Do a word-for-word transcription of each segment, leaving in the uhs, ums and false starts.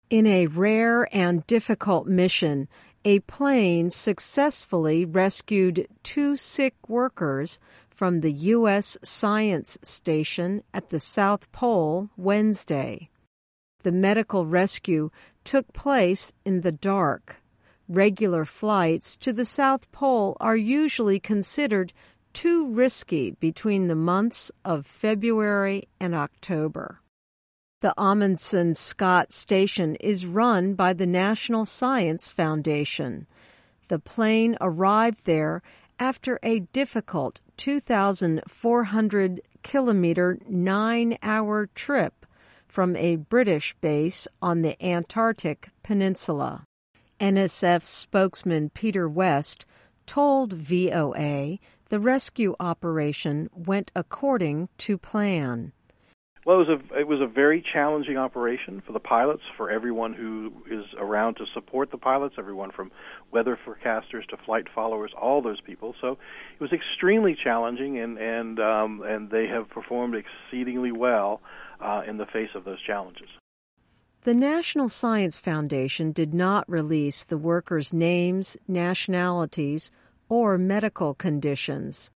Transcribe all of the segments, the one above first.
In a rare and difficult mission, a plane successfully rescued two sick workers from the U S Science Station at the South Pole Wednesday. The medical rescue took place in the dark. Regular flights to the South Pole are usually considered too risky between the months of February and October. The Amundsen Scott Station is run by the National Science Foundation. The plane arrived there after a difficult two thousand four hundred kilometer nine-hour trip from a British base on the Antarctic Peninsula. N S F spokesman Peter West told V O A the rescue operation went according to plan. Well, it was a it was a very challenging operation for the pilots, for everyone who is around to support the pilots, everyone from weather forecasters to flight followers, all those people. So it was extremely challenging, and and um, and they have performed exceedingly well uh, in the face of those challenges. The National Science Foundation did not release the workers' names, nationalities, or medical conditions.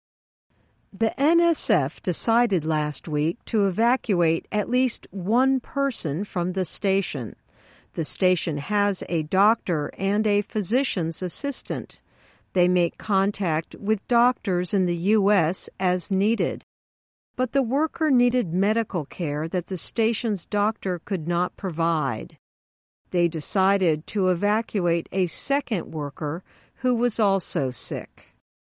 The N S F decided last week to evacuate at least one person from the station. The station has a doctor and a physician's assistant. They make contact with doctors in the U S as needed. But the worker needed medical care that the station's doctor could not provide. They decided to evacuate a second worker who was also sick.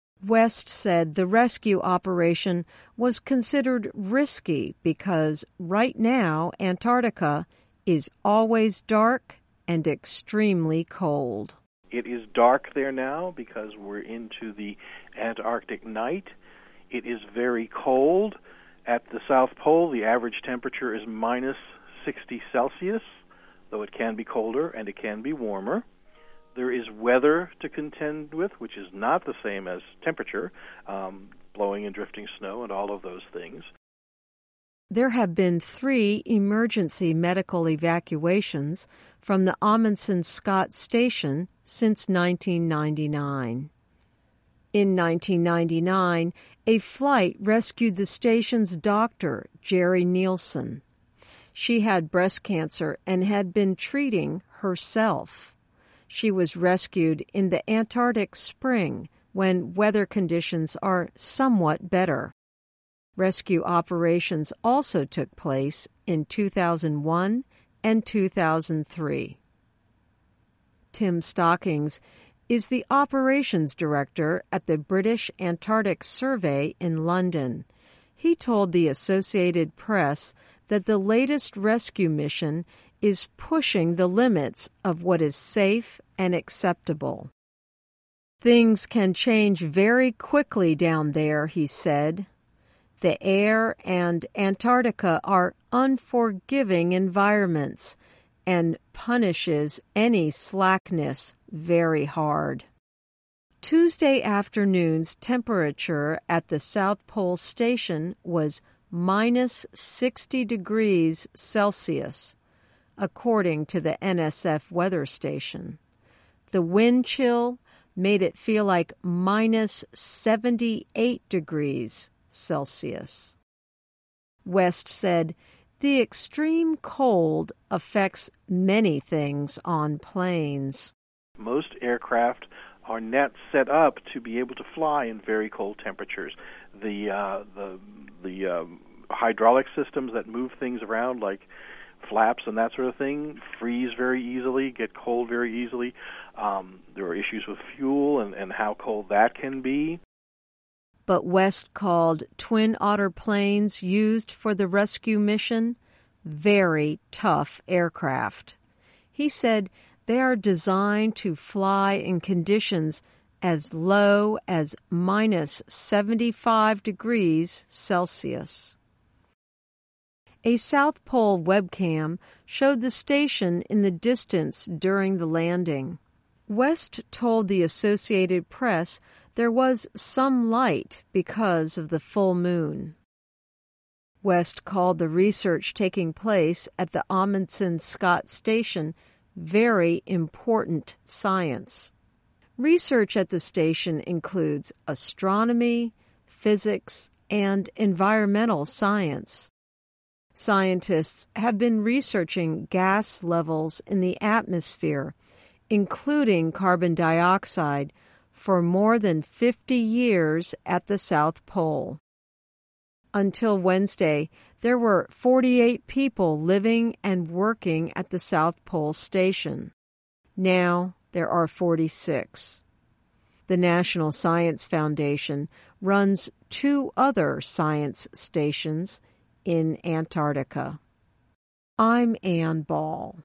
West said the rescue operation was considered risky because right now Antarctica is always dark and extremely cold. It is dark there now because we're into the Antarctic night. It is very cold. At the South Pole, the average temperature is minus sixty Celsius, though it can be colder and it can be warmer. There is weather to contend with, which is not the same as temperature, um, blowing and drifting snow and all of those things. There have been three emergency medical evacuations from the Amundsen Scott Station since nineteen ninety-nine. In nineteen ninety-nine, a flight rescued the station's doctor, Jerry Nielsen. She had breast cancer and had been treating herself. She was rescued in the Antarctic spring when weather conditions are somewhat better. Rescue operations also took place in two thousand one and two thousand three. Tim Stockings is the operations director at the British Antarctic Survey in London. He told the Associated Press that the latest rescue mission is pushing the limits of what is safe and acceptable. Things can change very quickly down there, he said. The air and Antarctica are unforgiving environments and punishes any slackness very hard. Tuesday afternoon's temperature at the South Pole Station was minus sixty degrees Celsius, according to the N S F weather station. The wind chill made it feel like minus seventy-eight degrees Celsius. West said the extreme cold affects many things on planes. Most aircraft are not set up to be able to fly in very cold temperatures. The uh, the the uh, hydraulic systems that move things around, like flaps and that sort of thing, freeze very easily, get cold very easily. Um, there are issues with fuel and, and how cold that can be. But West called Twin Otter planes used for the rescue mission very tough aircraft. He said they are designed to fly in conditions as low as minus seventy-five degrees Celsius. A South Pole webcam showed the station in the distance during the landing. West told the Associated Press there was some light because of the full moon. West called the research taking place at the Amundsen-Scott Station very important science. Research at the station includes astronomy, physics, and environmental science. Scientists have been researching gas levels in the atmosphere, including carbon dioxide, for more than fifty years at the South Pole. Until Wednesday, there were forty-eight people living and working at the South Pole Station. Now there are forty-six. The National Science Foundation runs two other science stations in Antarctica. I'm Ann Ball.